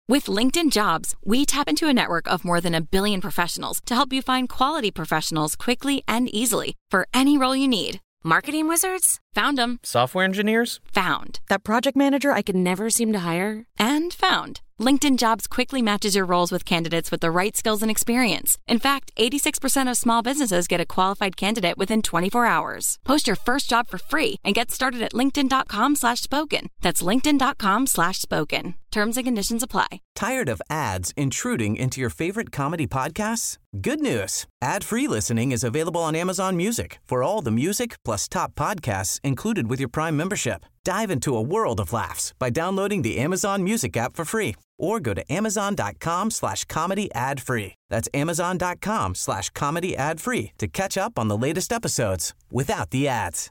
With LinkedIn Jobs, we tap into a network of more than 1 billion professionals to help you find quality professionals quickly and easily for any role you need. Marketing wizards? Found them. Software engineers? Found. That project manager I could never seem to hire? And found. LinkedIn Jobs quickly matches your roles with candidates with the right skills and experience. In fact, 86% of small businesses get a qualified candidate within 24 hours. Post your first job for free and get started at linkedin.com/spoken. That's linkedin.com/spoken. Terms and conditions apply. Tired of ads intruding into your favorite comedy podcasts? Good news. Ad-free listening is available on Amazon Music for all the music plus top podcasts included with your Prime membership. Dive into a world of laughs by downloading the Amazon Music app for free or go to amazon.com/comedy ad-free. That's amazon.com/comedy ad-free to catch up on the latest episodes without the ads.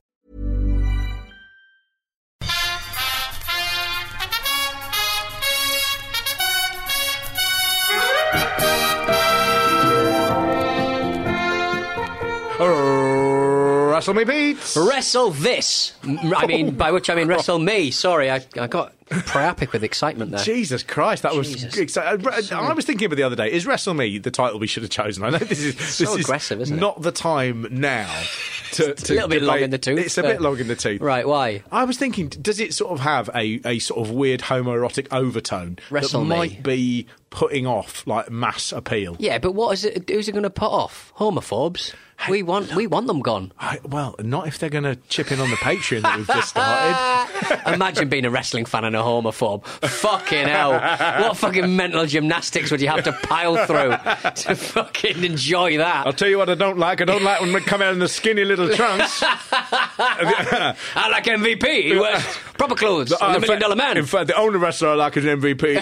Wrestle me, Pete. Wrestle this. By which I mean wrestle me. Sorry, I got priapic with excitement there. Jesus Christ, that was exciting. I was thinking about the other day, is Wrestle Me the title we should have chosen? I know this is aggressive, isn't it? Not the time now it's a little bit long in the tooth. It's a bit long in the tooth. Right, why? I was thinking, does it sort of have a sort of weird homoerotic overtone Wrestle that Me. might be putting off like mass appeal? Yeah, but what is it? Who's it going to put off? Homophobes. We want them gone. Well, not if they're going to chip in on the Patreon that we've just started. Imagine being a wrestling fan and a homophobe. Fucking hell. What fucking mental gymnastics would you have to pile through to fucking enjoy that? I'll tell you what I don't like. I don't like when we come out in the skinny little trunks. I like MVP. He wears proper clothes. The $1 million man. In fact, the only wrestler I like is MVP.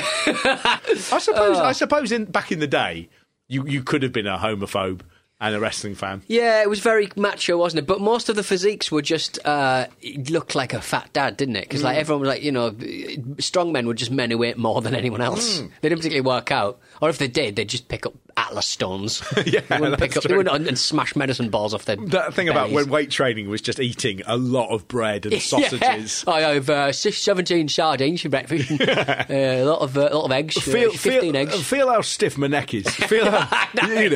I suppose back in the day, you could have been a homophobe and a wrestling fan. Yeah, it was very macho, wasn't it? But most of the physiques were just looked like a fat dad, didn't it? Because like everyone was like, strong men were just men who ate more than anyone else. They didn't particularly work out, or if they did, they'd just pick up Atlas stones. Yeah, they wouldn't and smash medicine balls off their. That thing about when weight training was just eating a lot of bread and sausages. Yeah. I have 17 sardines for breakfast, and, a lot of eggs. 15 eggs. Feel how stiff my neck is. Feel how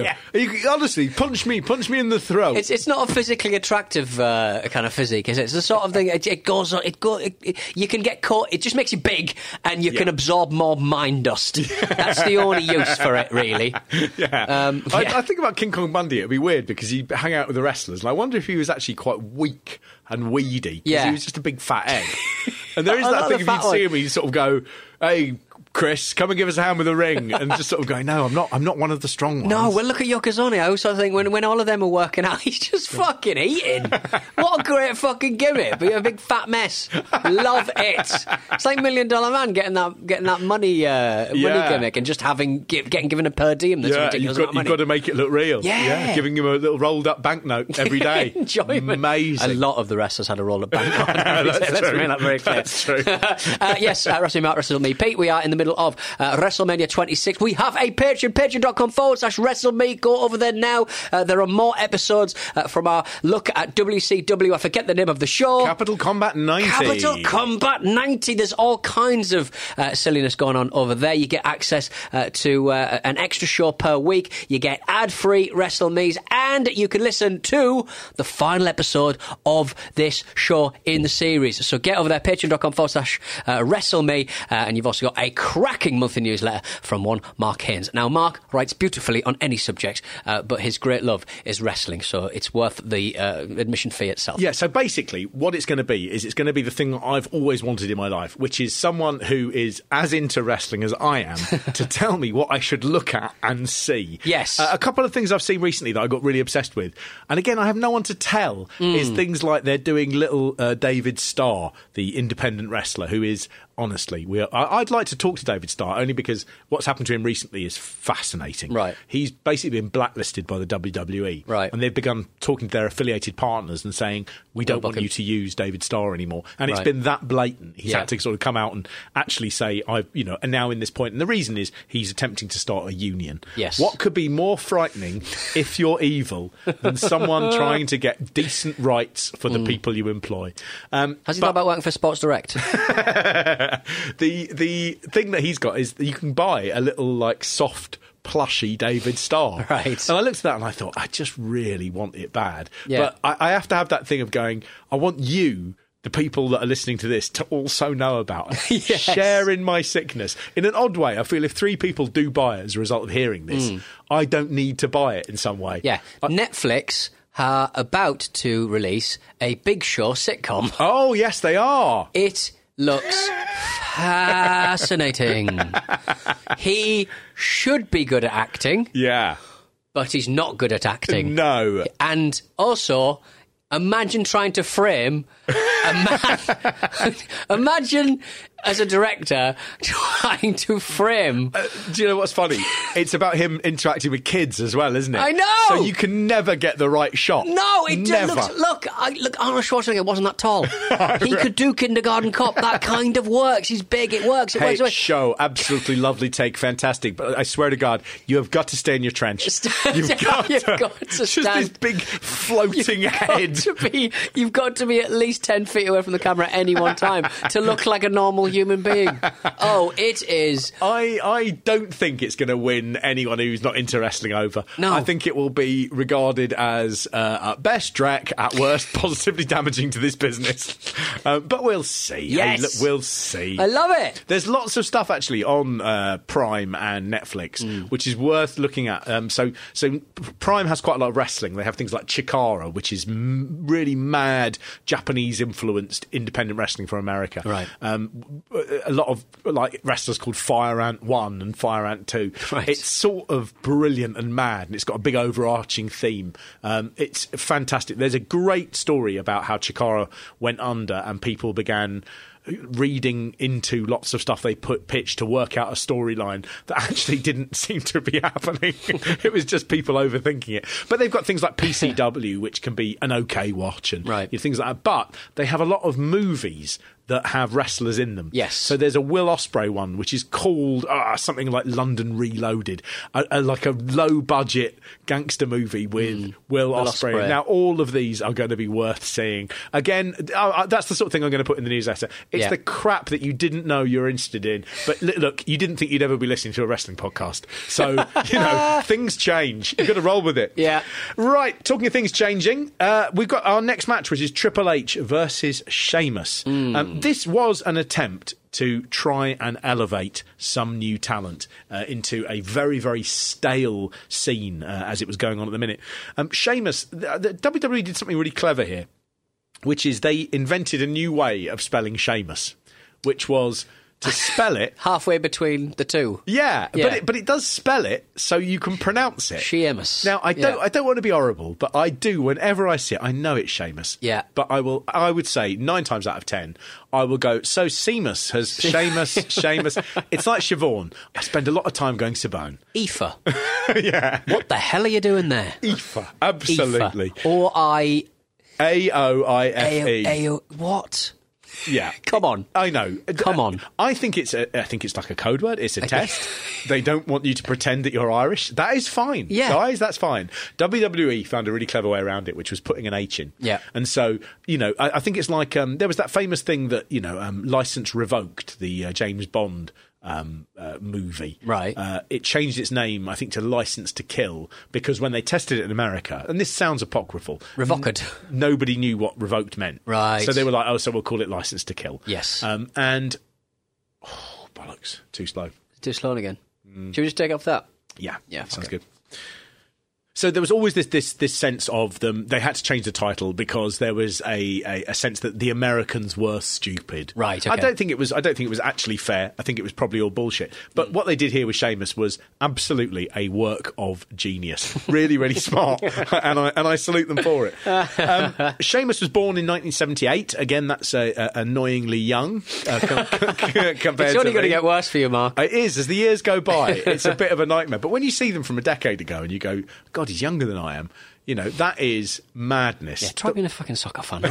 honestly. Punch me in the throat. It's not a physically attractive kind of physique, is it? It's the sort of thing. It goes on. You can get caught. It just makes you big, and you can absorb more mine dust. That's the only use for it, really. Yeah. I think about King Kong Bundy. It'd be weird because he'd hang out with the wrestlers, and I wonder if he was actually quite weak and weedy. Yeah, he was just a big fat egg. And there is that thing if you'd see him, he'd sort of go, "Hey, Chris, come and give us a hand with a ring," and just sort of going, "No, I'm not one of the strong ones." No, well, look at Yokozuna. I also think when all of them are working out, he's just fucking eating. What a great fucking gimmick! Be a big fat mess. Love it. It's like $1 Million Man getting that money gimmick and just getting given a per diem. That's ridiculous. You've got to make it look real. Yeah, giving him a little rolled up banknote every day. Enjoyment. Amazing. A lot of the wrestlers had a rolled up banknote. Let's make that very clear. That's true. Yes, Wrestling Mark, Wrestle Me, Pete. We are in the middle of WrestleMania 26. We have a Patreon, patreon.com/WrestleMe. Go over there now. There are more episodes from our look at WCW. I forget the name of the show. Capital Combat 90. Capital Combat 90. There's all kinds of silliness going on over there. You get access to an extra show per week. You get ad-free WrestleMe's, and you can listen to the final episode of this show in the series. So get over there, patreon.com/WrestleMe, and you've also got a cracking monthly newsletter from one Mark Haynes. Now, Mark writes beautifully on any subject, but his great love is wrestling, so it's worth the admission fee itself. Yeah, so basically what it's going to be is it's going to be the thing that I've always wanted in my life, which is someone who is as into wrestling as I am to tell me what I should look at and see. Yes. A couple of things I've seen recently that I got really obsessed with, and again, I have no one to tell, is things like they're doing little David Starr, the independent wrestler, who is... Honestly, I'd like to talk to David Starr only because what's happened to him recently is fascinating. Right. He's basically been blacklisted by the WWE. Right. And they've begun talking to their affiliated partners and saying, we don't want you to use David Starr anymore. And it's been that blatant. He's had to sort of come out and actually say, and now in this point. And the reason is he's attempting to start a union. Yes. What could be more frightening if you're evil than someone trying to get decent rights for the people you employ? Has he thought about working for Sports Direct? The thing that he's got is that you can buy a little like soft plushy David Starr. Right. And I looked at that and I thought, I just really want it bad. Yeah. But I have to have that thing of going, I want you, the people that are listening to this, to also know about it. Yes. Share in my sickness. In an odd way, I feel if 3 people do buy it as a result of hearing this, I don't need to buy it in some way. Yeah. Netflix are about to release a Big Show sitcom. Oh, yes, they are. It looks fascinating. He should be good at acting, Yeah. but he's not good at acting. No. And also, imagine trying to frame a man. Imagine, as a director, trying to frame. Do you know what's funny? It's about him interacting with kids as well, isn't it? I know! So you can never get the right shot. No, it never. look, Arnold Schwarzenegger wasn't that tall. He could do Kindergarten Cop. That kind of works. He's big. It works. It Hey, works. show, absolutely lovely take, fantastic. But I swear to God, you have got to stay in your trench. You've got to stand. just this big floating head. You've got to be at least 10 feet away from the camera at any one time to look like a normal human being. Oh, it is. I don't think it's going to win anyone who's not into wrestling over. No. I think it will be regarded as, at best, Drek, at worst, positively damaging to this business. But we'll see. Yes. Hey, look, we'll see. I love it. There's lots of stuff, actually, on Prime and Netflix, which is worth looking at. So Prime has quite a lot of wrestling. They have things like Chikara, which is really mad Japanese-influenced independent wrestling from America. Right. A lot of like wrestlers called Fire Ant 1 and Fire Ant 2. Right. It's sort of brilliant and mad, and it's got a big overarching theme. It's fantastic. There's a great story about how Chikara went under and people began reading into lots of stuff they pitched to work out a storyline that actually didn't seem to be happening. It was just people overthinking it. But they've got things like PCW, which can be an okay watch, and things like that. But they have a lot of movies that have wrestlers in them. Yes. So there's a Will Ospreay one, which is called something like London Reloaded, like a low-budget gangster movie with Will Ospreay. Now, all of these are going to be worth seeing. Again, that's the sort of thing I'm going to put in the newsletter. It's the crap that you didn't know you're interested in. But look, you didn't think you'd ever be listening to a wrestling podcast. So, things change. You've got to roll with it. Yeah. Right, talking of things changing, we've got our next match, which is Triple H versus Sheamus. This was an attempt to try and elevate some new talent into a very, very stale scene as it was going on at the minute. Sheamus, the WWE did something really clever here, which is they invented a new way of spelling Sheamus, which was to spell it halfway between the two. Yeah. But it does spell it so you can pronounce it. Sheamus. Now I don't want to be horrible, but I do. Whenever I see it, I know it's Sheamus. Yeah. But I would say 9 times out of 10, I will go. So Seamus has Sheamus. It's like Siobhan. I spend a lot of time going Sibone. Aoife. Yeah. What the hell are you doing there? Aoife. Absolutely. Aoife. Aoife. What? Yeah, come on. I know. Come on. I think it's like a code word. It's a test. They don't want you to pretend that you're Irish. That is fine, guys. That's fine. WWE found a really clever way around it, which was putting an H in. Yeah. And so I think it's like there was that famous thing that License Revoked, the James Bond movie. Right. It changed its name, I think, to License to Kill, because when they tested it in America, and this sounds apocryphal, Revoked. Nobody knew what revoked meant. Right. So they were like, so we'll call it License to Kill. Yes. And bollocks, too slow. Too slow again. Should we just take off that? Yeah. Sounds okay. good. So there was always this sense of them. They had to change the title because there was a sense that the Americans were stupid. Right. Okay. I don't think it was actually fair. I think it was probably all bullshit. But what they did here with Sheamus was absolutely a work of genius. Really, really smart, and I salute them for it. Sheamus was born in 1978. Again, that's annoyingly young compared it's only going to get worse for you, Mark. It is as the years go by. It's a bit of a nightmare. But when you see them from a decade ago and you go, God, God, he's younger than I am. You know, that is madness. Yeah, try being a fucking soccer fan.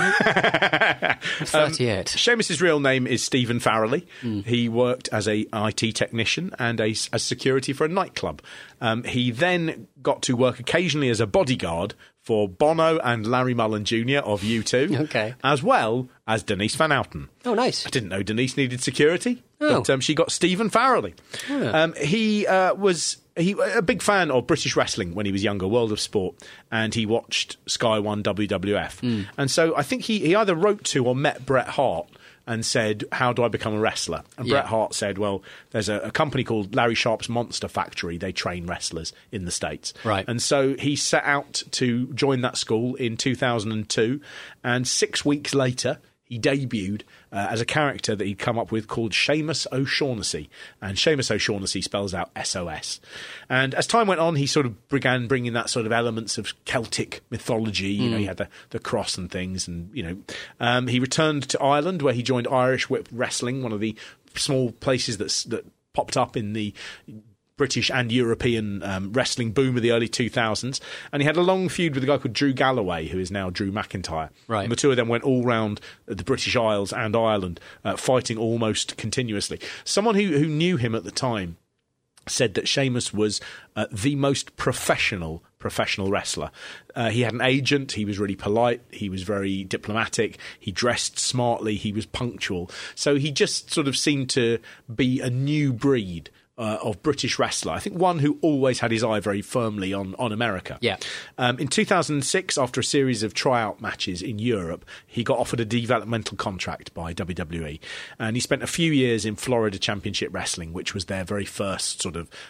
38. Sheamus's real name is Stephen Farrelly. He worked as a IT technician and as security for a nightclub. He then got to work occasionally as a bodyguard for Bono and Larry Mullen Jr. of U2, as well as Denise Van Outen. Oh, nice. I didn't know Denise needed security, Oh. but she got Stephen Farrelly. Yeah. He was a big fan of British wrestling when he was younger, World of Sport, and he watched Sky One WWF. And so I think he either wrote to or met Bret Hart and said, how do I become a wrestler? And Bret Hart said, well, there's a company called Larry Sharp's Monster Factory. They train wrestlers in the States. Right. And so he set out to join that school in 2002. And 6 weeks later, he debuted as a character that he'd come up with called Seamus O'Shaughnessy. And Seamus O'Shaughnessy spells out SOS. And as time went on, he sort of began bringing that sort of elements of Celtic mythology. You know, he had the cross and things. And, you know, he returned to Ireland where he joined Irish Whip Wrestling, one of the small places that popped up in the British and European wrestling boom of the early 2000s. And he had a long feud with a guy called Drew Galloway, who is now Drew McIntyre. Right. And the two of them went all round the British Isles and Ireland, fighting almost continuously. Someone who knew him at the time said that Sheamus was the most professional wrestler. He had an agent, he was really polite, he was very diplomatic, he dressed smartly, he was punctual. So he just sort of seemed to be a new breed of British wrestler. I think one who always had his eye very firmly on America. Yeah. In 2006, after a series of tryout matches in Europe, he got offered a developmental contract by WWE. And he spent a few years in Florida Championship Wrestling, which was their very first sort of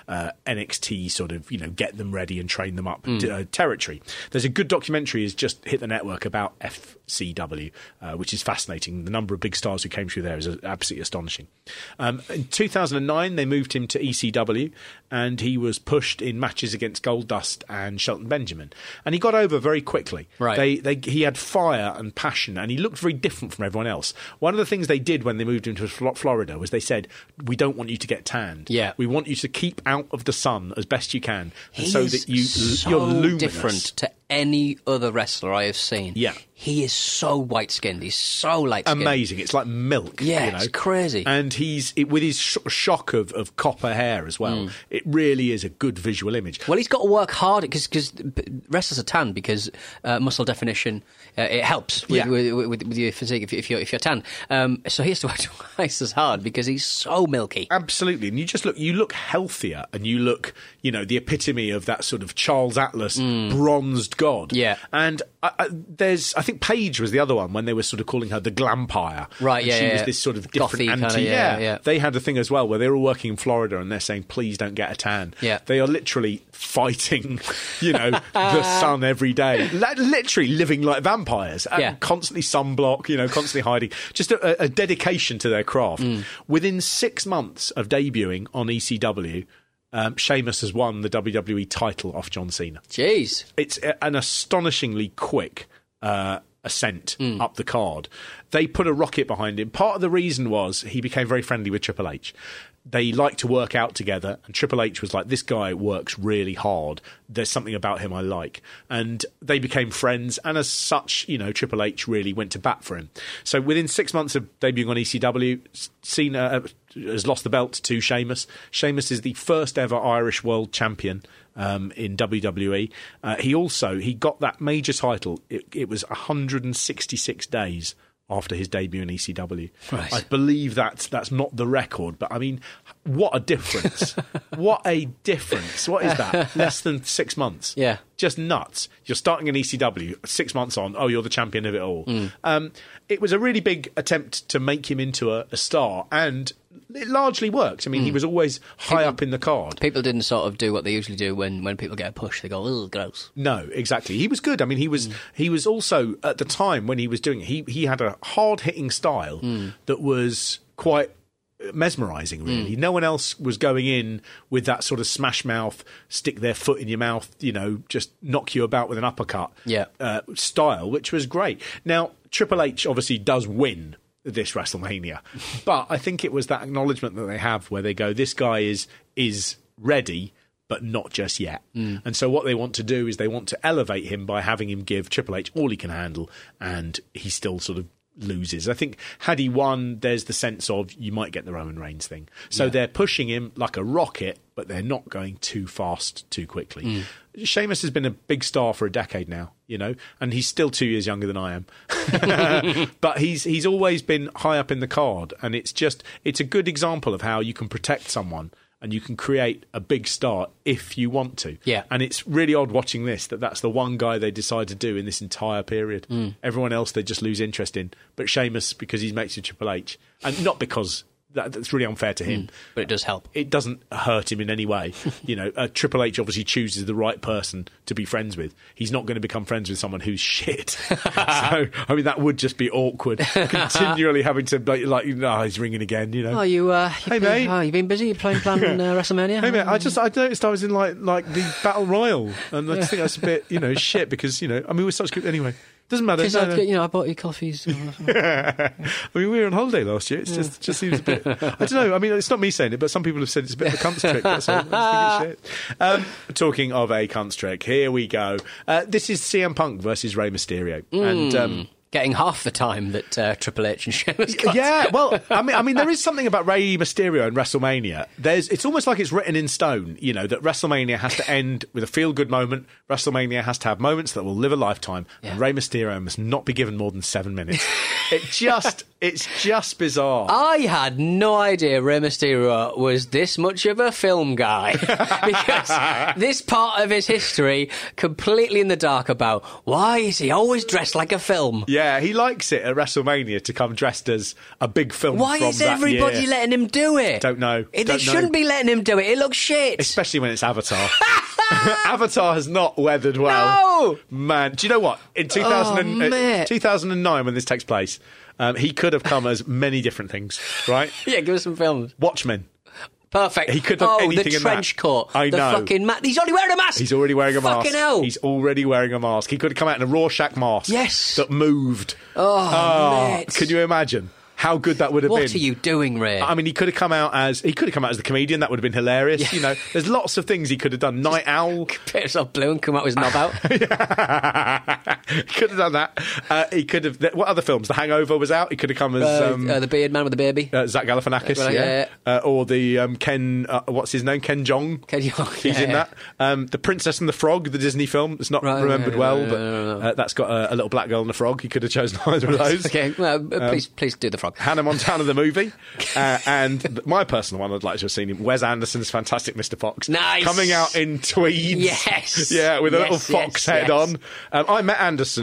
NXT sort of, you know, get them ready and train them up territory. There's a good documentary has just hit the network about FCW, which is fascinating. The number of big stars who came through there is absolutely astonishing. In 2009, they moved him to ECW, and he was pushed in matches against Goldust and Shelton Benjamin, and he got over very quickly. Right. He had fire and passion, and he looked very different from everyone else. One of the things they did when they moved him to Florida was they said, we don't want you to get tanned. Yeah. We want you to keep out of the sun as best you can, He so is that so you're luminous. different to any other wrestler I have seen. Yeah. He is so white-skinned. He's so light-skinned. Amazing. It's like milk. Yeah, you know? it's crazy. And with his shock of copper hair as well, it really is a good visual image. Well, he's got to work hard because wrestlers are tan because muscle definition it helps with your physique if you're tan. So he has to work twice as hard because he's so milky. Absolutely, and you look healthier, and you look, you know, the epitome of that sort of Charles Atlas bronzed god. Yeah, and I think Paige was the other one when they were sort of calling her the Glampire. Right, and she was this sort of different gothy anti. Kinda, They had a thing as well where they're all working in Florida and they're saying, please don't get a tan. Yeah. They are literally fighting, you know, the sun every day. Literally living like vampires. And constantly sunblock, you know, constantly hiding. Just a dedication to their craft. Within 6 months of debuting on ECW, Sheamus has won the WWE title off John Cena. Jeez. It's an astonishingly quick ascent up the card. They put a rocket behind him. Part of the reason was he became very friendly with Triple H. They liked to work out together, and Triple H was like, this guy works really hard. There's something about him I like. And they became friends, and as such, you know, Triple H really went to bat for him. So within 6 months of debuting on ECW, Cena has lost the belt to Sheamus. Sheamus is the first ever Irish world champion in WWE. He got that major title. It was 166 days after his debut in ECW. Right. I believe that's not the record, but I mean, what a difference. What a difference. What is that? Less than 6 months. Yeah. Just nuts. You're starting in ECW, 6 months on, you're the champion of it all. It was a really big attempt to make him into a star, and it largely worked. I mean, he was always high up in the card. People didn't sort of do what they usually do when people get a push. They go, "Oh, gross." No, exactly. He was good. I mean, he was also, at the time when he was doing it, he had a hard-hitting style that was quite mesmerising, really. No one else was going in with that sort of smash mouth, stick their foot in your mouth, you know, just knock you about with an uppercut style, which was great. Now, Triple H obviously does win this WrestleMania, but I think it was that acknowledgement that they have where they go, this guy is ready, but not just yet. And so what they want to do is they want to elevate him by having him give Triple H all he can handle, and he still sort of loses. I think had he won, there's the sense of you might get the Roman Reigns thing. So they're pushing him like a rocket, but they're not going too fast too quickly. Sheamus has been a big star for a decade now, and he's still 2 years younger than I am. But he's always been high up in the card, and it's a good example of how you can protect someone and you can create a big star if you want to. Yeah. And it's really odd watching that's the one guy they decide to do in this entire period. Everyone else they just lose interest in. But Sheamus, because he's mates with Triple H, and not because that's really unfair to him. But it does help. It doesn't hurt him in any way. Triple H obviously chooses the right person to be friends with. He's not going to become friends with someone who's shit. So, that would just be awkward. Continually having to, he's ringing again, Hey, mate. You've been busy? You're playing WrestleMania? Hey, mate, I noticed I was in, like the Battle Royal, and I just think that's a bit, shit, because, we're such good... Anyway. Doesn't matter. I bought you coffees. we were on holiday last year. It just seems a bit... I don't know. It's not me saying it, but some people have said it's a bit of a cunt's trick. That's all. I just think it's shit. Talking of a cunt's trick, here we go. This is CM Punk versus Rey Mysterio. And... getting half the time that Triple H and Sheamus got. Yeah, well, there is something about Rey Mysterio and WrestleMania. It's almost like it's written in stone, that WrestleMania has to end with a feel-good moment. WrestleMania has to have moments that will live a lifetime. Yeah. And Rey Mysterio must not be given more than 7 minutes. It's just bizarre. I had no idea Rey Mysterio was this much of a film guy. Because this part of his history, completely in the dark about why is he always dressed like a film? Yeah, he likes it at WrestleMania to come dressed as a big film. Why is everybody letting him do it? Don't know. They shouldn't be letting him do it. It looks shit. Especially when it's Avatar. Avatar has not weathered well. No! Man, do you know what? In 2009, when this takes place, he could have come as many different things, right? Yeah, give us some films. Watchmen. Perfect. He could have anything in that. The trench coat. I know. The fucking mask. He's already wearing a mask. He's already wearing a mask. Fucking hell. He's already wearing a mask. He could have come out in a Rorschach mask. Yes. That moved. Mate. Can you imagine how good that would have been? What are you doing, Ray? He could have come out as the comedian. That would have been hilarious. Yeah. There's lots of things he could have done. Night Owl. Paint himself blue and come out with his knob out. He could have done that. He could have. What other films? The Hangover was out. He could have come as the beard man with the baby. Zach Galifianakis. Yeah. Or the Ken. What's his name? Ken Jeong. Ken Jeong. He's in that. The Princess and the Frog, the Disney film. It's not remembered well, but that's got a little black girl and a frog. He could have chosen either of those. Okay. Well, please do the frog. Hannah Montana the movie, and my personal one I'd like to have seen him, Wes Anderson's Fantastic Mr. Fox. Nice. Coming out in tweeds. Yes. Yeah, with a little fox head on. I met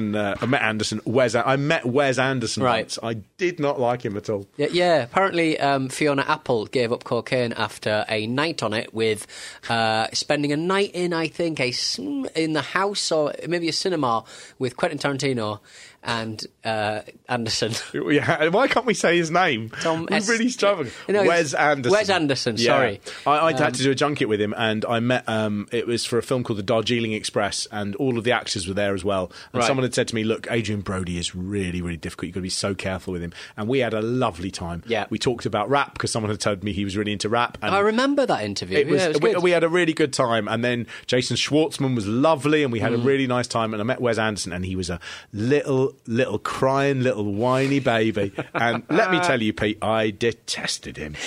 Wes Anderson once. I did not like him at all. Yeah. Apparently Fiona Apple gave up cocaine after a night on it with spending a night in, I think, in the house or maybe a cinema with Quentin Tarantino and Anderson. Yeah, why can't we say his name? We really struggle. Wes Anderson. Wes Anderson, sorry. I had to do a junket with him, and I met, it was for a film called The Darjeeling Express, and all of the actors were there as well. And someone had said to me, look, Adrian Brody is really, really difficult. You've got to be so careful with him. And we had a lovely time. Yeah. We talked about rap, because someone had told me he was really into rap. And I remember that interview. It was good. We had a really good time, and then Jason Schwartzman was lovely, and we had a really nice time, and I met Wes Anderson, and he was a little crying, little whiny baby. And let me tell you, Pete, I detested him.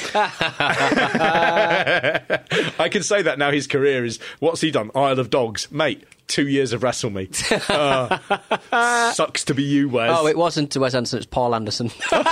I can say that now his career is, what's he done? Isle of Dogs. Mate, 2 years of Wrestle Me. Sucks to be you, Wes. Oh, it wasn't Wes Anderson, it's Paul Anderson.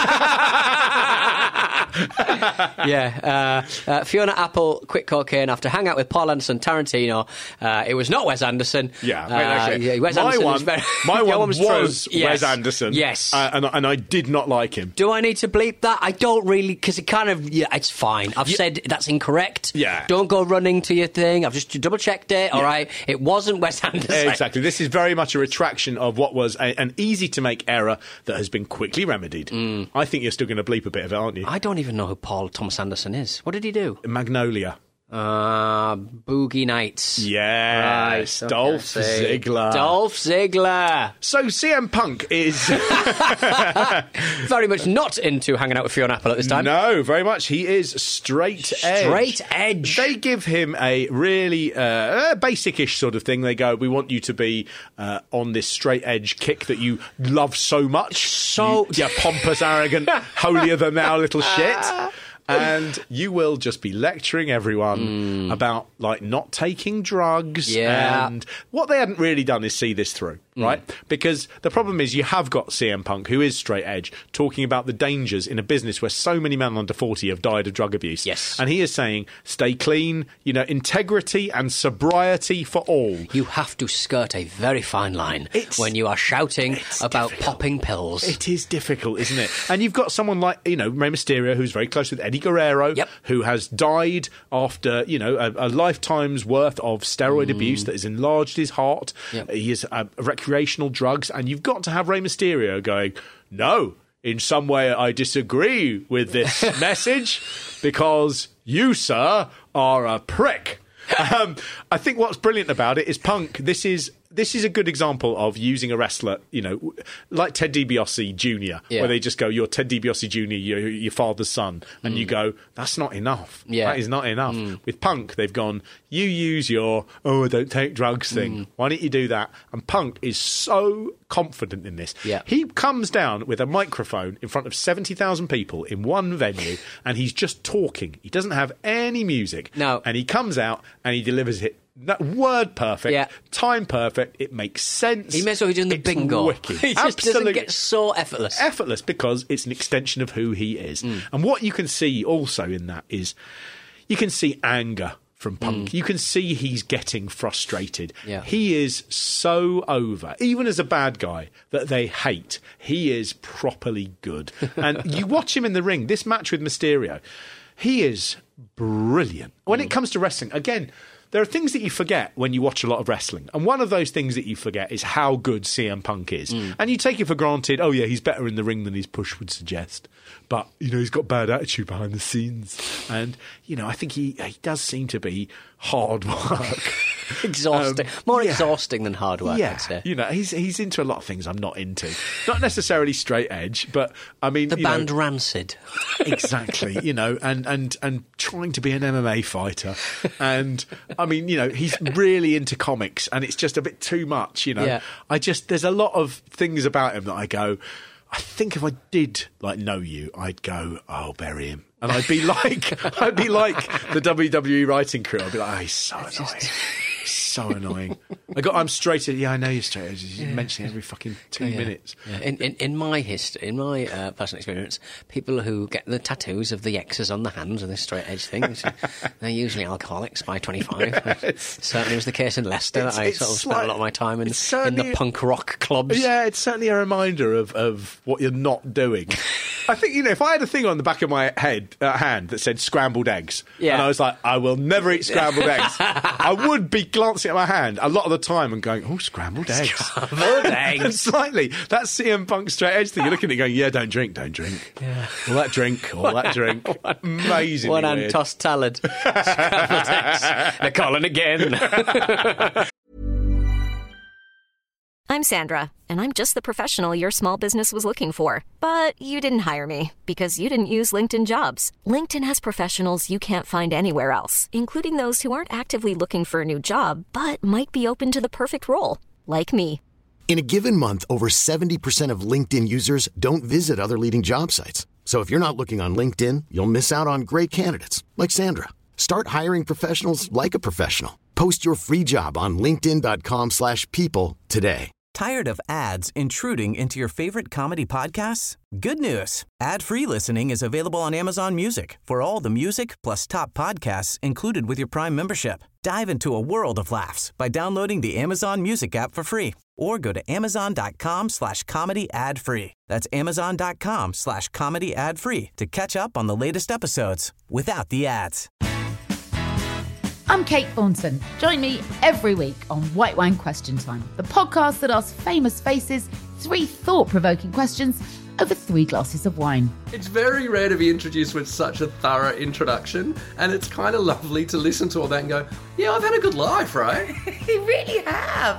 Fiona Apple quit cocaine after hang out with Paul Anderson, Tarantino. It was not Wes Anderson. Wes Anderson my one was Wes Anderson. Yes. And I did not like him. Do I need to bleep that? I don't really, because it kind of, it's fine. I've said that's incorrect. Yeah. Don't go running to your thing. I've just double checked it. All right. It wasn't Wes Anderson. Exactly. This is very much a retraction of what was an easy to make error that has been quickly remedied. I think you're still going to bleep a bit of it, aren't you? I don't even know who Paul Thomas Anderson is. What did he do? Magnolia. Boogie Nights. Yes, Right, Dolph Ziggler. Dolph Ziggler. So CM Punk is... Very much not into hanging out with Fiona Apple at this time. No, very much. He is straight edge. Straight edge. They give him a really basic-ish sort of thing. They go, we want you to be on this straight edge kick that you love so much. You pompous, arrogant, holier-than-thou little shit. And you will just be lecturing everyone about, like, not taking drugs. Yeah. And what they hadn't really done is see this through, right? Because the problem is you have got CM Punk, who is straight edge, talking about the dangers in a business where so many men under 40 have died of drug abuse. Yes. And he is saying, stay clean, integrity and sobriety for all. You have to skirt a very fine line when you are shouting about popping pills. It is difficult, isn't it? And you've got someone like, Rey Mysterio, who's very close with Eddie Guerrero, who has died after, a lifetime's worth of steroid abuse that has enlarged his heart. Yep. He is recreational drugs. And you've got to have Rey Mysterio going, no, in some way I disagree with this message because you, sir, are a prick. I think what's brilliant about it is Punk, this is a good example of using a wrestler, like Ted DiBiase Jr., where they just go, you're Ted DiBiase Jr., you're your father's son, and you go, that's not enough. Yeah. That is not enough. With Punk, they've gone, you use your, I don't take drugs thing. Why don't you do that? And Punk is so confident in this. Yeah. He comes down with a microphone in front of 70,000 people in one venue, and he's just talking. He doesn't have any music. No. And he comes out and he delivers it. Word perfect, time perfect, it makes sense. He may as well be doing the bingo. Wicked. He just doesn't get so effortless. Effortless because it's an extension of who he is. And what you can see also in that is you can see anger from Punk. You can see he's getting frustrated. Yeah. He is so over, even as a bad guy that they hate. He is properly good. And you watch him in the ring, this match with Mysterio, he is brilliant. When it comes to wrestling, again, there are things that you forget when you watch a lot of wrestling. And one of those things that you forget is how good CM Punk is. And you take it for granted, oh yeah, he's better in the ring than his push would suggest. But, he's got bad attitude behind the scenes. And, I think he does seem to be hard work. Exhausting. More exhausting than hard work, I'd say. He's into a lot of things I'm not into. Not necessarily straight edge, but, I mean... The band Rancid. Exactly, and trying to be an MMA fighter. And, I mean, he's really into comics, and it's just a bit too much, Yeah. There's a lot of things about him that I go... I think if I did know you, I'd go, I'll bury him. And I'd be like the WWE writing crew. I'd be like, he's so annoying. So annoying. I'm straight. I know you're straight. You mention it every fucking 2 minutes. Yeah. In my history, in my personal experience, people who get the tattoos of the X's on the hands of this straight edge thing, they're usually alcoholics by 25. Yes. Certainly was the case in Leicester. I sort of spent a lot of my time in the punk rock clubs. Yeah, it's certainly a reminder of what you're not doing. I think, if I had a thing on the back of my hand that said scrambled eggs, and I was like, I will never eat scrambled eggs, I would be glancing at my hand a lot of the time and going, oh, scrambled eggs. Scrambled eggs. And slightly, that CM Punk straight edge thing, you're looking at it going, yeah, don't drink. Yeah. All that drink. Amazingly One weird. hand tossed salad. Scrambled eggs. They're calling again. I'm Sandra, and I'm just the professional your small business was looking for. But you didn't hire me because you didn't use LinkedIn Jobs. LinkedIn has professionals you can't find anywhere else, including those who aren't actively looking for a new job, but might be open to the perfect role, like me. In a given month, over 70% of LinkedIn users don't visit other leading job sites. So if you're not looking on LinkedIn, you'll miss out on great candidates, like Sandra. Start hiring professionals like a professional. Post your free job on linkedin.com/people today. Tired of ads intruding into your favorite comedy podcasts? Good news. Ad-free listening is available on Amazon Music for all the music plus top podcasts included with your Prime membership. Dive into a world of laughs by downloading the Amazon Music app for free or go to amazon.com/comedy ad-free. That's amazon.com/comedy ad-free to catch up on the latest episodes without the ads. I'm Kate Thornton. Join me every week on White Wine Question Time, the podcast that asks famous faces 3 thought-provoking questions over 3 glasses of wine. It's very rare to be introduced with such a thorough introduction, and it's kind of lovely to listen to all that and go, yeah, I've had a good life, right? You really have.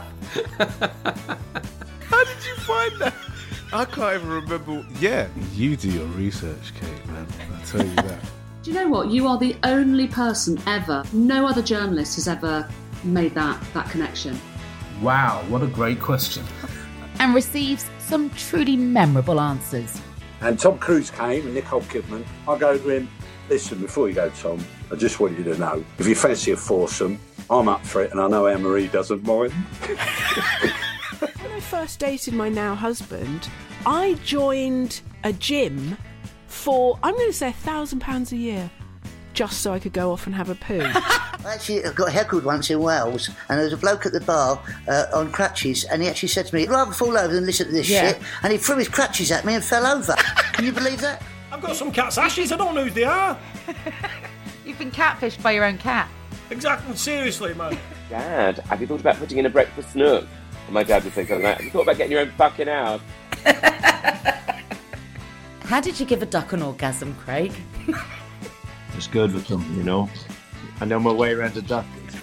How did you find that? I can't even remember. Yeah, you do your research, Kate, man. I'll tell you that. Do you know what? You are the only person ever, no other journalist has ever made that connection. Wow, what a great question. And receives some truly memorable answers. And Tom Cruise came and Nicole Kidman. I go to him, listen, before you go, Tom, I just want you to know, if you fancy a foursome, I'm up for it, and I know Anne-Marie doesn't mind. When I first dated my now husband, I joined a gym for, I'm going to say £1,000 a year, just so I could go off and have a poo. I actually got heckled once in Wales, and there was a bloke at the bar on crutches, and he actually said to me, I'd rather fall over than listen to this shit, and he threw his crutches at me and fell over. Can you believe that? I've got some cat's ashes, I don't know who they are. You've been catfished by your own cat. Exactly, seriously, man. Dad, have you thought about putting in a breakfast nook? And my dad would think something like that. Have you thought about getting your own fucking house? How did you give a duck an orgasm, Craig? Just good with them, you know. I know my way around a duck.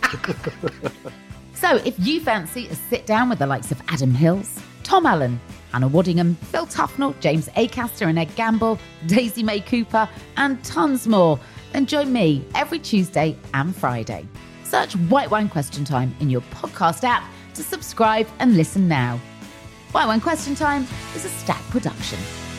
So if you fancy a sit down with the likes of Adam Hills, Tom Allen, Anna Waddingham, Phil Tufnell, James Acaster and Ed Gamble, Daisy May Cooper, and tons more, then join me every Tuesday and Friday. Search White Wine Question Time in your podcast app to subscribe and listen now. White Wine Question Time is a Stack production.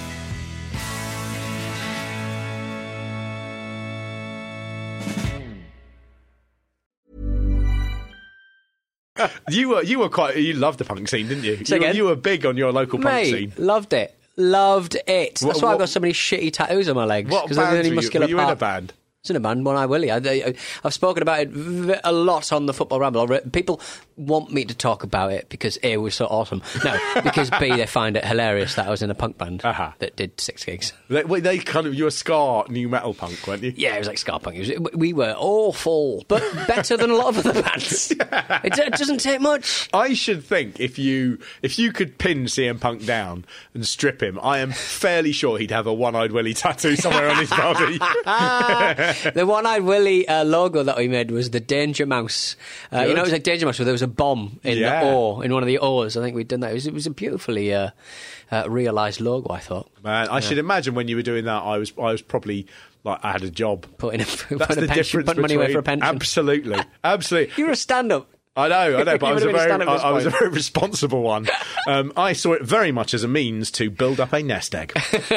You loved the punk scene, didn't you? Again? You were big on your local punk scene. Loved it. That's why I've got so many shitty tattoos on my legs. What band were you in a band? It's in a band, One Eye Willie. I've spoken about it a lot on the Football Ramble. People want me to talk about it because A, we're so awesome. No, because B, they find it hilarious that I was in a punk band that did 6 gigs. You were ska new metal punk, weren't you? Yeah, it was like ska punk. We were awful, but better than a lot of other bands. It doesn't take much. I should think if you could pin CM Punk down and strip him, I am fairly sure he'd have a One-Eyed Willie tattoo somewhere on his body. The One-Eyed Willie logo that we made was the Danger Mouse. It was like Danger Mouse, where there was a bomb in the O, in one of the O's. I think we'd done that. It was a beautifully realised logo, I thought. Man, I should imagine when you were doing that, I was probably like I had a job. That's the difference. Putting money away for a pension. Absolutely. You were a stand-up. I know, but I was a very responsible one. I saw it very much as a means to build up a nest egg.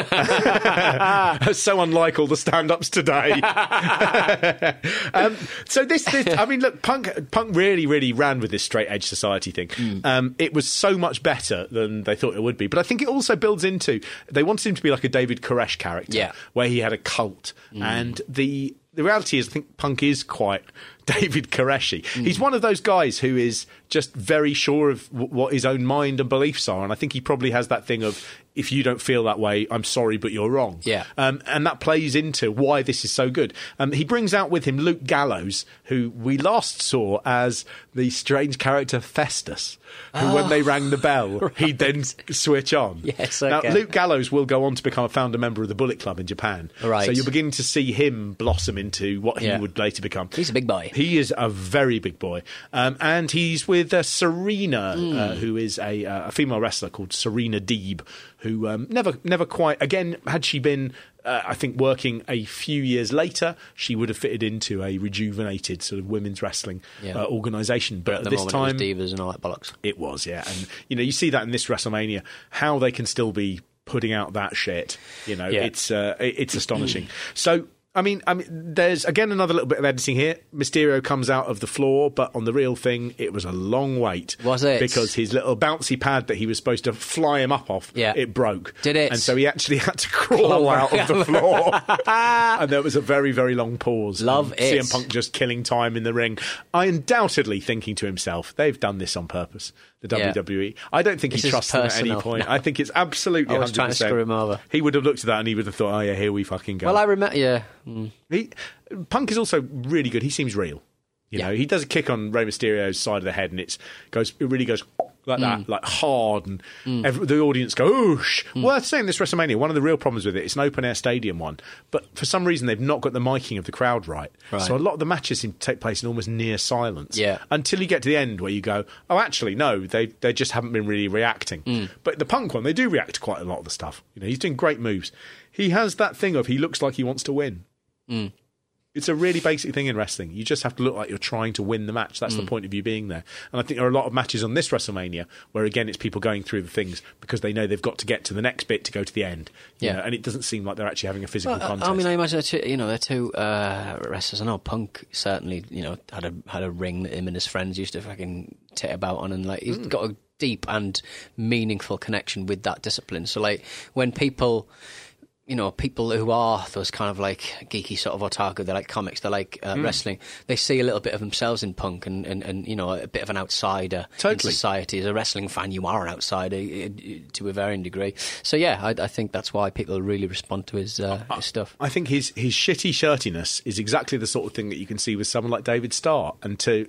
So unlike all the stand-ups today. So this, I mean, look, punk really, really ran with this straight edge society thing. It was so much better than they thought it would be. But I think it also builds into, they wanted him to be like a David Koresh character, where he had a cult. And the reality is, I think punk is quite David Koresh-y. He's one of those guys who is just very sure of what his own mind and beliefs are, and I think he probably has that thing of, if you don't feel that way, I'm sorry, but you're wrong. Yeah. And that plays into why this is so good. He brings out with him Luke Gallows, who we last saw as the strange character Festus, who when they rang the bell, he'd then switch on. Yes, okay. Now, Luke Gallows will go on to become a founder member of the Bullet Club in Japan. Right. So you're beginning to see him blossom into what he would later become. He's a big boy. He is a very big boy. And he's with Serena, who is a female wrestler called Serena Deeb, who never quite, again, had she been, I think, working a few years later, she would have fitted into a rejuvenated sort of women's wrestling organisation. But at this time, it was Divas and all that bollocks. It was, yeah. And, you see that in this WrestleMania, how they can still be putting out that shit. It's astonishing. So, I mean, there's, again, another little bit of editing here. Mysterio comes out of the floor, but on the real thing, it was a long wait. Was it? Because his little bouncy pad that he was supposed to fly him up off, it broke. Did it? And so he actually had to crawl out of the floor. And there was a very, very long pause. Love it. CM Punk just killing time in the ring. I undoubtedly thinking to himself, they've done this on purpose. The WWE. I don't think he trusts them at any point. No. I think it's absolutely 100%. I was trying to screw him over. He would have looked at that and he would have thought, oh yeah, here we fucking go. Well, I remember, Punk is also really good. He seems real. You know, he does a kick on Rey Mysterio's side of the head and it really goes like that, like hard, and the audience go, oosh. Worth saying this WrestleMania, one of the real problems with it's an open-air stadium one, but for some reason they've not got the miking of the crowd right. So a lot of the matches seem to take place in almost near silence. Until you get to the end where you go, oh, actually, no, they just haven't been really reacting. But the Punk one, they do react to quite a lot of the stuff. You know, he's doing great moves. He has that thing of he looks like he wants to win. It's a really basic thing in wrestling. You just have to look like you're trying to win the match. That's the point of you being there. And I think there are a lot of matches on this WrestleMania where, again, it's people going through the things because they know they've got to get to the next bit to go to the end. You know, and it doesn't seem like they're actually having a physical contest. I mean, I imagine they're two wrestlers. I know Punk certainly, had a ring that him and his friends used to fucking tit about on, and like he's got a deep and meaningful connection with that discipline. So like when people who are those kind of like geeky sort of otaku, they like comics, they like wrestling, they see a little bit of themselves in Punk and a bit of an outsider in society. As a wrestling fan, you are an outsider to a varying degree. So yeah, I think that's why people really respond to his stuff. I think his shitty shirtiness is exactly the sort of thing that you can see with someone like David Starr. And to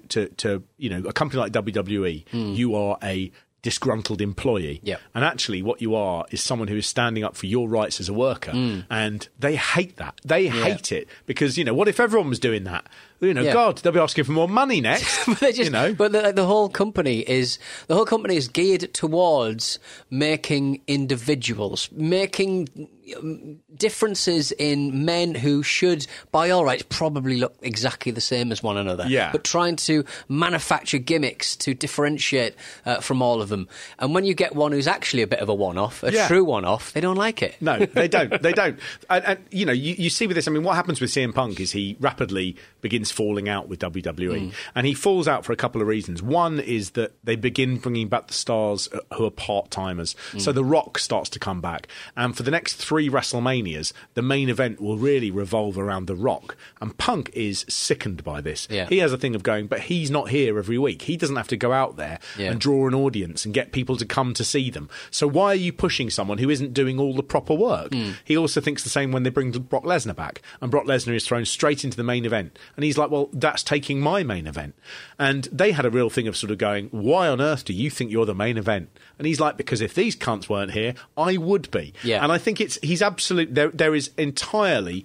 a company like WWE, you are a disgruntled employee. And actually what you are is someone who is standing up for your rights as a worker. And they hate that. They hate it because, what if everyone was doing that? God, they'll be asking for more money next. But the whole company is geared towards making individuals, making differences in men who should, by all rights, probably look exactly the same as one another. But trying to manufacture gimmicks to differentiate from all of them. And when you get one who's actually a bit of a one-off, a true one-off, they don't like it. No, they don't. They don't. And you see with this, I mean, what happens with CM Punk is he rapidly begins falling out with WWE. And he falls out for a couple of reasons. One is that they begin bringing back the stars who are part-timers. So The Rock starts to come back. And for the next 3 WrestleManias, the main event will really revolve around The Rock. And Punk is sickened by this. He has a thing of going, but he's not here every week. He doesn't have to go out there and draw an audience and get people to come to see them. So why are you pushing someone who isn't doing all the proper work? He also thinks the same when they bring Brock Lesnar back. And Brock Lesnar is thrown straight into the main event. And he's like, well, that's taking my main event. And they had a real thing of sort of going, why on earth do you think you're the main event? And he's like, because if these cunts weren't here, I would be. And I think he's absolute. There is entirely,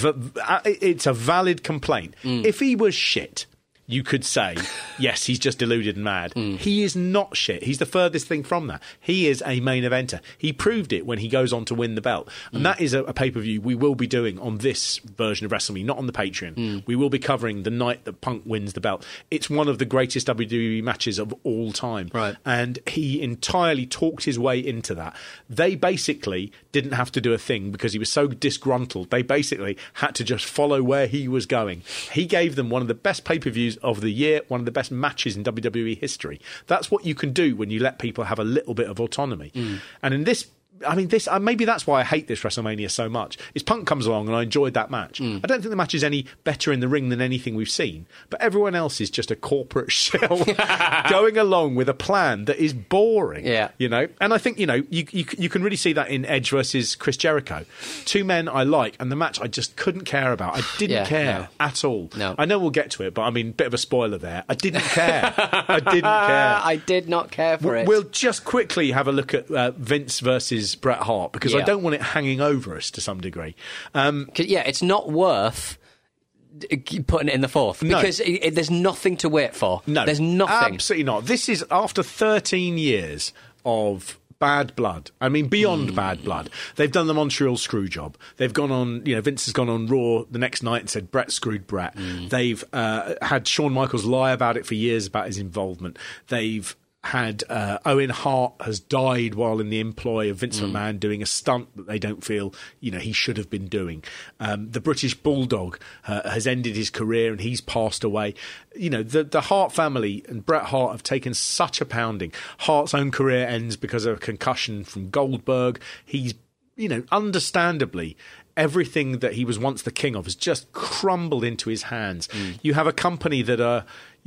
it's a valid complaint. If he was shit, you could say, yes, he's just deluded and mad. He is not shit. He's the furthest thing from that. He is a main eventer. He proved it when he goes on to win the belt. And that is a pay-per-view we will be doing on this version of WrestleMania, not on the Patreon. We will be covering the night that Punk wins the belt. It's one of the greatest WWE matches of all time. And he entirely talked his way into that. They basically didn't have to do a thing because he was so disgruntled. They basically had to just follow where he was going. He gave them one of the best pay-per-views of the year, one of the best matches in WWE history. That's what you can do when you let people have a little bit of autonomy. And in this, I mean, maybe that's why I hate this WrestleMania so much, is Punk comes along and I enjoyed that match. I don't think the match is any better in the ring than anything we've seen, but everyone else is just a corporate shell going along with a plan that is boring. And I think, you can really see that in Edge versus Chris Jericho. 2 men I like, and the match I just couldn't care about. I didn't care at all. I know we'll get to it, but I mean, bit of a spoiler there. I didn't care. I didn't care. I did not care for it. We'll just quickly have a look at Vince versus Bret Hart, because I don't want it hanging over us to some degree. It's not worth putting it in the fourth because there's nothing to wait for. No, there's nothing. Absolutely not. This is after 13 years of bad blood. I mean, beyond bad blood. They've done the Montreal screw job. They've gone on, Vince has gone on Raw the next night and said Bret screwed Bret. They've had Shawn Michaels lie about it for years about his involvement. They've had Owen Hart has died while in the employ of Vince McMahon doing a stunt that they don't feel he should have been doing. The British Bulldog has ended his career and he's passed away. The Hart family and Bret Hart have taken such a pounding. Hart's own career ends because of a concussion from Goldberg. He's understandably, everything that he was once the king of has just crumbled into his hands. You have a company that are,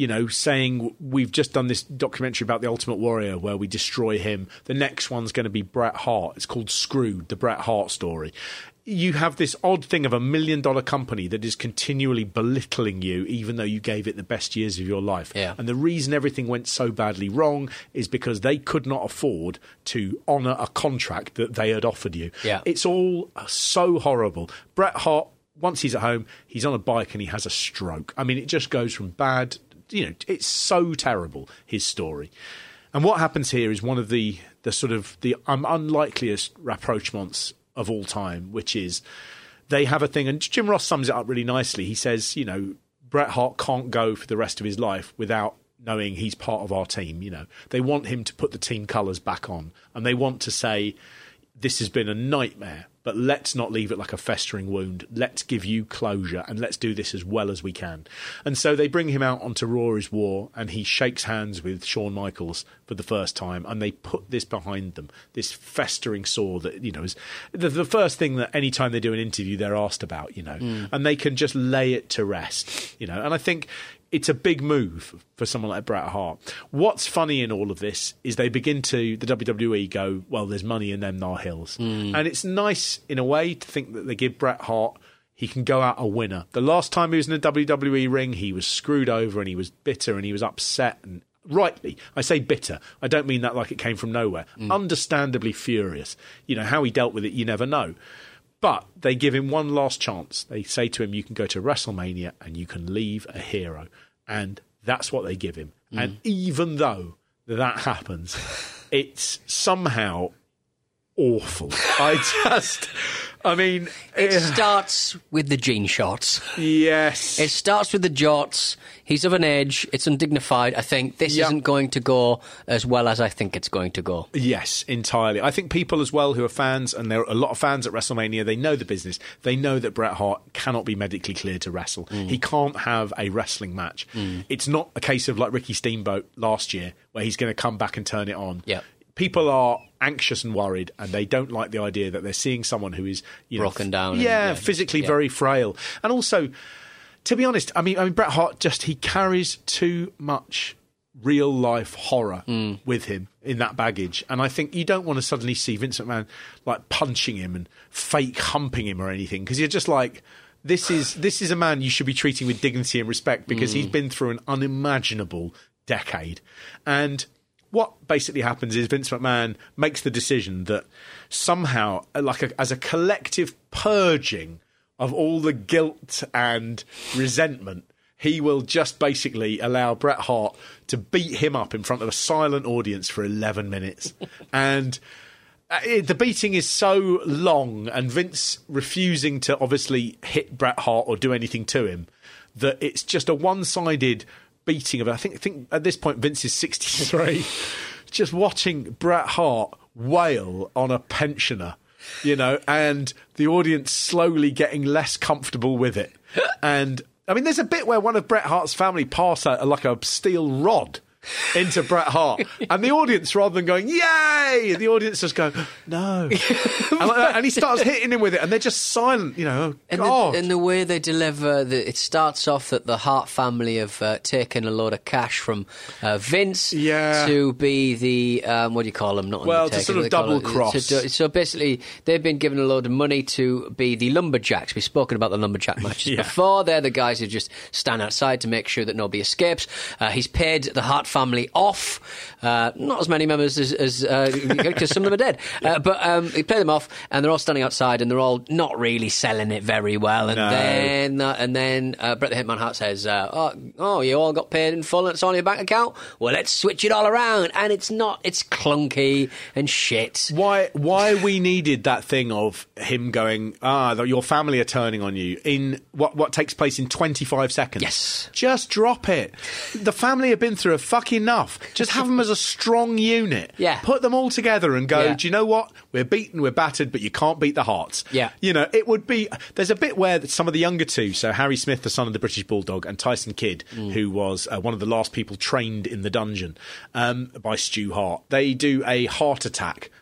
saying we've just done this documentary about the Ultimate Warrior where we destroy him. The next one's going to be Bret Hart. It's called Screwed, the Bret Hart story. you have this odd thing of $1 million company that is continually belittling you, even though you gave it the best years of your life. Yeah. And the reason everything went so badly wrong is because they could not afford to honour a contract that they had offered you. Yeah. It's all so horrible. Bret Hart, once he's at home, he's on a bike and he has a stroke. I mean, it just goes from bad, it's so terrible, his story. And what happens here is one of the sort of the unlikeliest rapprochements of all time, which is they have a thing, and Jim Ross sums it up really nicely. He says, Bret Hart can't go for the rest of his life without knowing he's part of our team. They want him to put the team colours back on, and they want to say, this has been a nightmare, but let's not leave it like a festering wound. Let's give you closure, and let's do this as well as we can. And so they bring him out onto Raw is War, and he shakes hands with Shawn Michaels for the first time, and they put this behind them, this festering sore that, is the first thing that any time they do an interview they're asked about, and they can just lay it to rest, and I think it's a big move for someone like Bret Hart. What's funny in all of this is the WWE go, well, there's money in them nar hills. And it's nice in a way to think that they give Bret Hart, he can go out a winner. The last time he was in a WWE ring, he was screwed over and he was bitter and he was upset, and rightly. I say bitter. I don't mean that like it came from nowhere. Understandably furious. How he dealt with it, you never know. But they give him one last chance. They say to him, you can go to WrestleMania and you can leave a hero. And that's what they give him. And even though that happens, it's somehow awful. It starts with the jean shorts. Yes. It starts with the jorts. He's of an age. It's undignified. I think this isn't going to go as well as I think it's going to go. Yes, entirely. I think people as well who are fans, and there are a lot of fans at WrestleMania, they know the business. They know that Bret Hart cannot be medically cleared to wrestle. He can't have a wrestling match. It's not a case of like Ricky Steamboat last year where he's going to come back and turn it on. Yeah. People are anxious and worried, and they don't like the idea that they're seeing someone who is broken down. Physically very frail. And also, to be honest, I mean, Bret Hart he carries too much real life horror with him in that baggage. And I think you don't want to suddenly see Vince McMahon like punching him and fake humping him or anything, because you're just like, this is a man you should be treating with dignity and respect, because he's been through an unimaginable decade. And what basically happens is Vince McMahon makes the decision that somehow, as a collective purging of all the guilt and resentment, he will just basically allow Bret Hart to beat him up in front of a silent audience for 11 minutes. And the beating is so long, and Vince refusing to obviously hit Bret Hart or do anything to him, that it's just a one-sided beating of it. I think at this point Vince is 63. Just watching Bret Hart wail on a pensioner, and the audience slowly getting less comfortable with it. And I mean, there's a bit where one of Bret Hart's family pass a steel rod into Bret Hart, and the audience, rather than going yay, the audience just go no, and he starts hitting him with it, and they're just silent, oh, God. And the way they deliver, it starts off that the Hart family have taken a load of cash from Vince to be the what do you call them? Not to sort of double cross. So basically, they've been given a load of money to be the lumberjacks. We've spoken about the lumberjack matches before. They're the guys who just stand outside to make sure that nobody escapes. He's paid the Hart family off, not as many members as because some of them are dead, but he played them off, and they're all standing outside, and they're all not really selling it very well. And then Bret the Hitman Hart says, "Oh, you all got paid in full, and it's on your bank account. Well, let's switch it all around." And it's not. It's clunky and shit. Why we needed that thing of him going, your family are turning on you in what takes place in 25 seconds. Yes, just drop it. The family have been through a fuck enough. Just have them as a strong unit. Yeah. Put them all together and go, do you know what? We're beaten, we're battered, but you can't beat the Hearts. Yeah. It would be... There's a bit where some of the younger two, so Harry Smith, the son of the British Bulldog, and Tyson Kidd, who was one of the last people trained in the dungeon by Stu Hart, they do a heart attack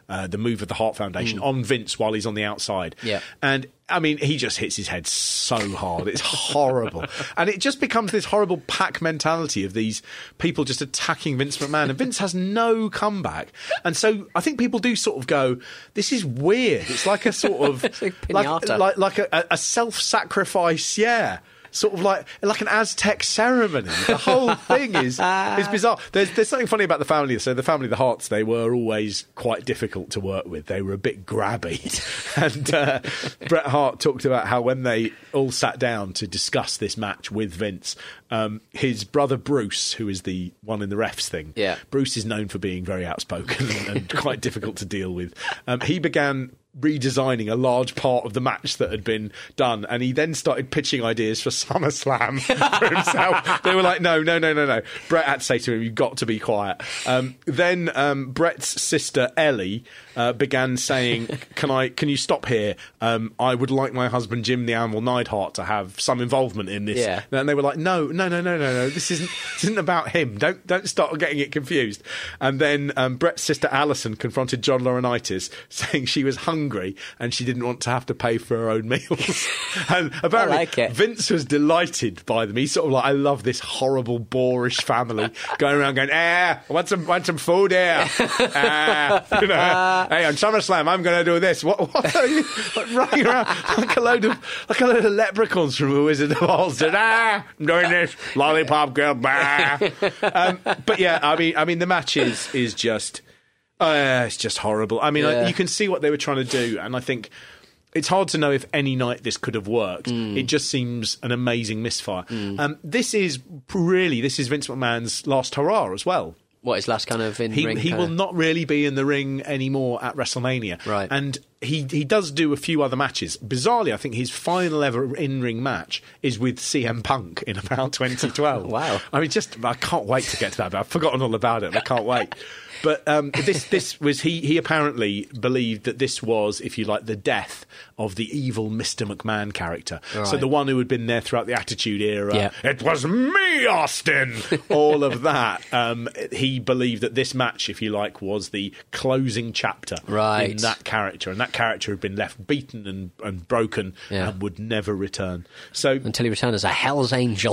the move of the Hart Foundation on Vince while he's on the outside. Yeah. And I mean, he just hits his head so hard. It's horrible. And it just becomes this horrible pack mentality of these people just attacking Vince McMahon. And Vince has no comeback. And so I think people do sort of go, this is weird. It's like a sort of... like a self-sacrifice, yeah. Sort of like an Aztec ceremony. The whole thing is bizarre. There's something funny about the family. So the family, the Harts, they were always quite difficult to work with. They were a bit grabby. And Bret Hart talked about how when they all sat down to discuss this match with Vince, his brother Bruce, who is the one in the refs thing, Bruce is known for being very outspoken and quite difficult to deal with. He began redesigning a large part of the match that had been done, and he then started pitching ideas for SummerSlam for himself. They were like, no. Bret had to say to him, you've got to be quiet. Then Bret's sister Ellie began saying, can you stop here? I would like my husband Jim the Anvil Neidhart to have some involvement in this. Yeah. And they were like, no, this isn't about him. Don't start getting it confused. And then Bret's sister Alison confronted John Laurinaitis, saying she was hungry and she didn't want to have to pay for her own meals. And apparently Vince was delighted by them. He's sort of like, I love this horrible boorish family going around going, I want some food here. Hey, on SummerSlam I'm going to do this. What are you running around like a load of leprechauns from A Wizard of Oz? I'm doing this lollipop girl. But yeah, I mean the match is just it's just horrible. I mean, you can see what they were trying to do, and I think it's hard to know if any night this could have worked. It just seems an amazing misfire. This is Vince McMahon's last hurrah as well. What, his last kind of in-ring? He will not really be in the ring anymore at WrestleMania. Right. And he does do a few other matches. Bizarrely, I think his final ever in-ring match is with CM Punk in about 2012. Wow. I mean, I can't wait to get to that, but I've forgotten all about it. I can't wait. But this was he apparently believed that this was, if you like, the death of the evil Mr. McMahon character. Right. So the one who had been there throughout the Attitude Era. Yeah. It was me, Austin! All of that. He believed that this match, if you like, was the closing chapter in that character. And that character had been left beaten and broken and would never return. So until he returned as a Hell's Angel.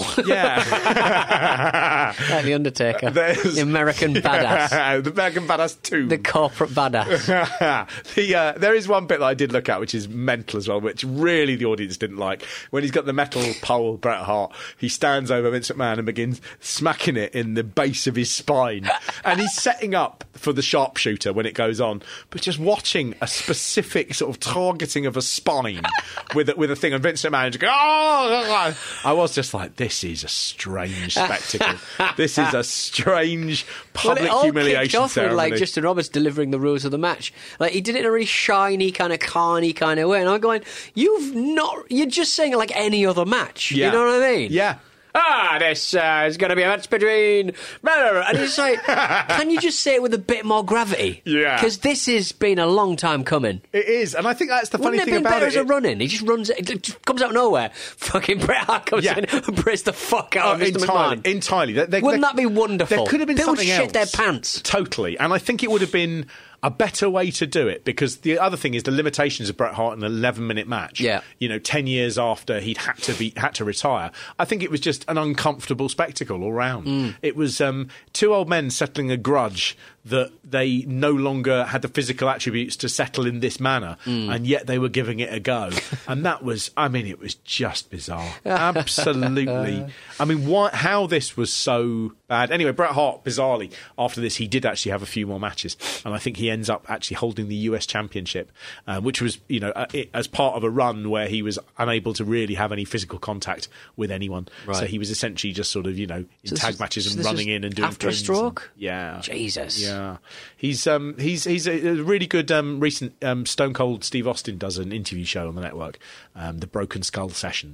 Yeah. Like the Undertaker. The American badass. The American Badass 2. The corporate badass. There is one bit that I did look at, which is mental as well, which really the audience didn't like. When he's got the metal pole, Bret Hart, he stands over Vince McMahon and begins smacking it in the base of his spine. And he's setting up for the sharpshooter when it goes on, but just watching a specific sort of targeting of a spine with a thing, and Vince McMahon just goes, oh! I was just like, this is a strange spectacle. This is a strange public humiliation off with, like, Justin Roberts delivering the rules of the match. Like, he did it in a really shiny, kind of carny kind of way, and I'm going, you're just saying it like any other match. You know what I mean? Yeah. This is going to be a match between... And it's like, can you just say it with a bit more gravity? Yeah. Because this has been a long time coming. It is, and I think that's the funny thing about it. Wouldn't it have been better as a run-in? He just runs it, it just comes out of nowhere. Fucking Bret Hart comes in and breaks the fuck out of Mr. McMahon. Entirely. Wouldn't that be wonderful? There could have been something else. Shit their pants. Totally. And I think it would have been a better way to do it, because the other thing is the limitations of Bret Hart in an 11-minute match. Yeah. 10 years after he'd had to retire. I think it was just an uncomfortable spectacle all round. It was two old men settling a grudge that they no longer had the physical attributes to settle in this manner, and yet they were giving it a go. And that was, it was just bizarre. Absolutely. How this was so bad. Anyway, Bret Hart, bizarrely, after this, he did actually have a few more matches, and I think he ends up actually holding the US Championship, which was, as part of a run where he was unable to really have any physical contact with anyone. Right. So he was essentially just sort of, in tag matches and running in and doing after things. After a stroke? Yeah. Jesus. Yeah. He's a really good recent Stone Cold Steve Austin does an interview show on the network, the Broken Skull Sessions.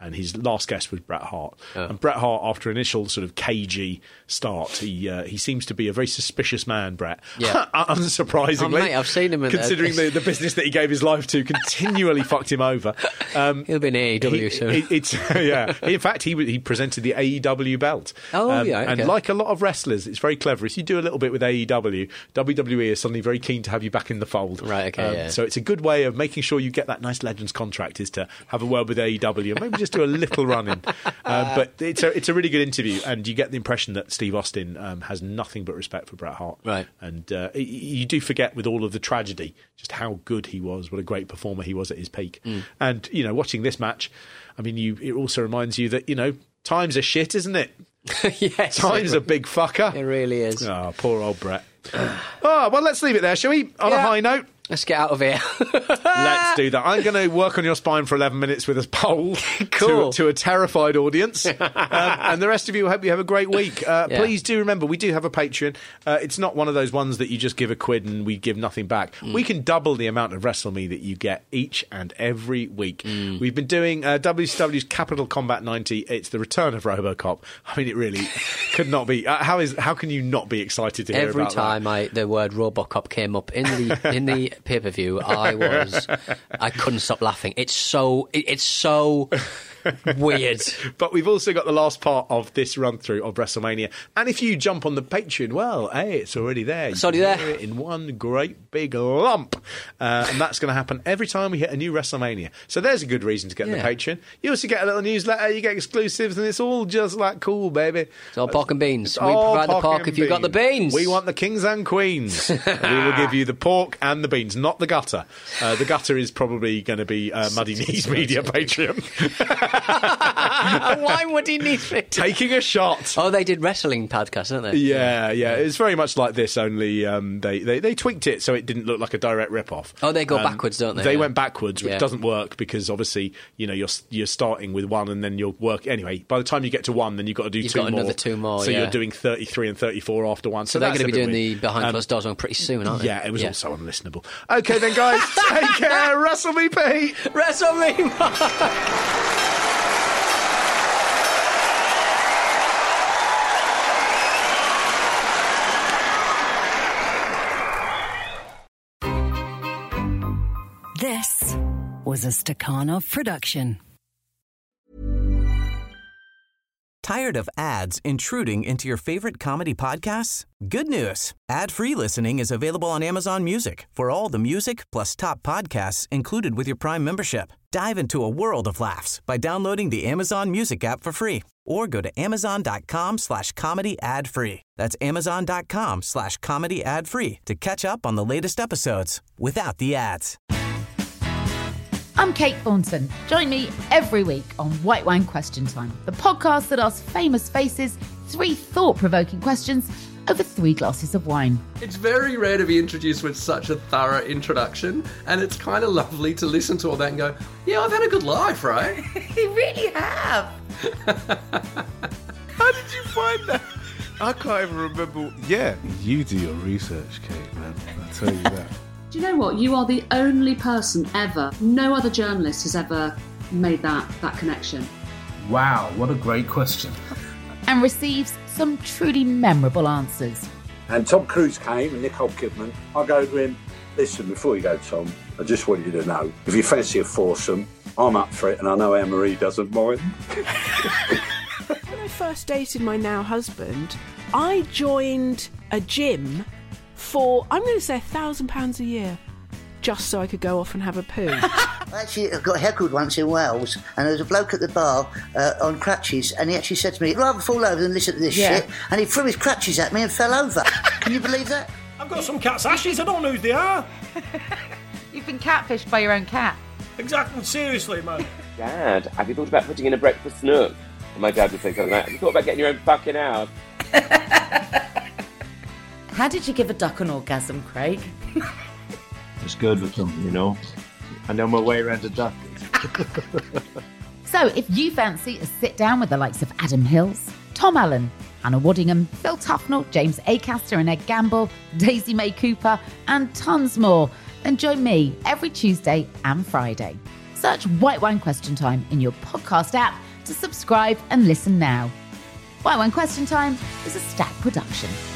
and his last guest was Bret Hart. And Bret Hart, after initial sort of cagey start, he seems to be a very suspicious man, Bret. Yeah. Unsurprisingly. Oh, mate, I've seen him in considering the business that he gave his life to continually fucked him over. He'll be in AEW soon. In fact, he presented the AEW belt. And like a lot of wrestlers, it's very clever. If you do a little bit with AEW, WWE is suddenly very keen to have you back in the fold. Right, okay, So it's a good way of making sure you get that nice Legends contract, is to have a word with AEW and maybe just do a little run-in. But it's a really good interview, and you get the impression that Steve Austin has nothing but respect for Bret Hart. Right. And you do forget, with all of the tragedy, just how good he was, what a great performer he was at his peak. And, watching this match, I mean, it also reminds you that, times are shit, isn't it? Yes. Time's a big fucker. It really is. Oh, poor old Bret. Well, let's leave it there, shall we? On a high note. Let's get out of here. Let's do that. I'm going to work on your spine for 11 minutes with a poll to a terrified audience. And the rest of you, I hope you have a great week. Please do remember, we do have a Patreon. It's not one of those ones that you just give £1 and we give nothing back. We can double the amount of WrestleMe that you get each and every week. We've been doing WCW's Capital Combat 90. It's the return of RoboCop. I mean, it really could not be. How can you not be excited to hear every about that? Every time the word RoboCop came up in the pay-per-view, I couldn't stop laughing. It's so weird. But we've also got the last part of this run-through of WrestleMania. And if you jump on the Patreon, well, hey, it's already there. It's already there. Hear it in one great big lump. And that's going to happen every time we hit a new WrestleMania. So there's a good reason to get the Patreon. You also get a little newsletter, you get exclusives, and it's all just like cool, baby. It's all pork and beans. We provide the pork if you've got the beans. We want the kings and queens. We will give you the pork and the beans, not the gutter. The gutter is probably going to be Muddy Knees Media Patreon. Why would he need it? Taking a shot. Oh, they did wrestling podcasts, didn't they? Yeah. It's very much like this, only they tweaked it so it didn't look like a direct rip-off. Oh, they go backwards, don't they? They went backwards, which doesn't work because obviously, you're starting with one and then you'll work. Anyway, by the time you get to one, then you've got to do you've got another two more. So you're doing 33 and 34 after one. So they're going to be doing the behind closed doors one pretty soon, aren't they? Yeah, it was also unlistenable. Okay then, guys, take care. Wrestle me, Pete. Wrestle me, Mark. This was a Stakhanov production. Tired of ads intruding into your favorite comedy podcasts? Good news. Ad-free listening is available on Amazon Music for all the music plus top podcasts included with your Prime membership. Dive into a world of laughs by downloading the Amazon Music app for free or go to amazon.com/comedy ad-free. That's amazon.com/comedy ad-free to catch up on the latest episodes without the ads. I'm Kate Thornton. Join me every week on White Wine Question Time, the podcast that asks famous faces 3 thought-provoking questions over 3 glasses of wine. It's very rare to be introduced with such a thorough introduction, and it's kind of lovely to listen to all that and go, yeah, I've had a good life, right? You really have. How did you find that? I can't even remember. Yeah, you do your research, Kate, man. I tell you that. Do you know what? You are the only person ever, no other journalist has ever made that connection. Wow, what a great question. And receives some truly memorable answers. And Tom Cruise came and Nicole Kidman. I go to him, listen, before you go, Tom, I just want you to know, if you fancy a foursome, I'm up for it, and I know Anne-Marie doesn't mind. When I first dated my now husband, I joined a gym for, I'm going to say, £1,000 a year, just so I could go off and have a poo. I actually got heckled once in Wales, and there was a bloke at the bar on crutches, and he actually said to me, I'd rather fall over than listen to this shit, and he threw his crutches at me and fell over. Can you believe that? I've got some cat's ashes, I don't know who they are. You've been catfished by your own cat. Exactly, seriously, man. Dad, have you thought about putting in a breakfast nook? And my dad would think something like that. Have you thought about getting your own fucking house? How did you give a duck an orgasm, Craig? It's good with them, I know my way around a duck. So if you fancy a sit down with the likes of Adam Hills, Tom Allen, Anna Waddingham, Phil Tufnell, James Acaster and Ed Gamble, Daisy May Cooper, and tons more, then join me every Tuesday and Friday. Search White Wine Question Time in your podcast app to subscribe and listen now. White Wine Question Time is a Stack production.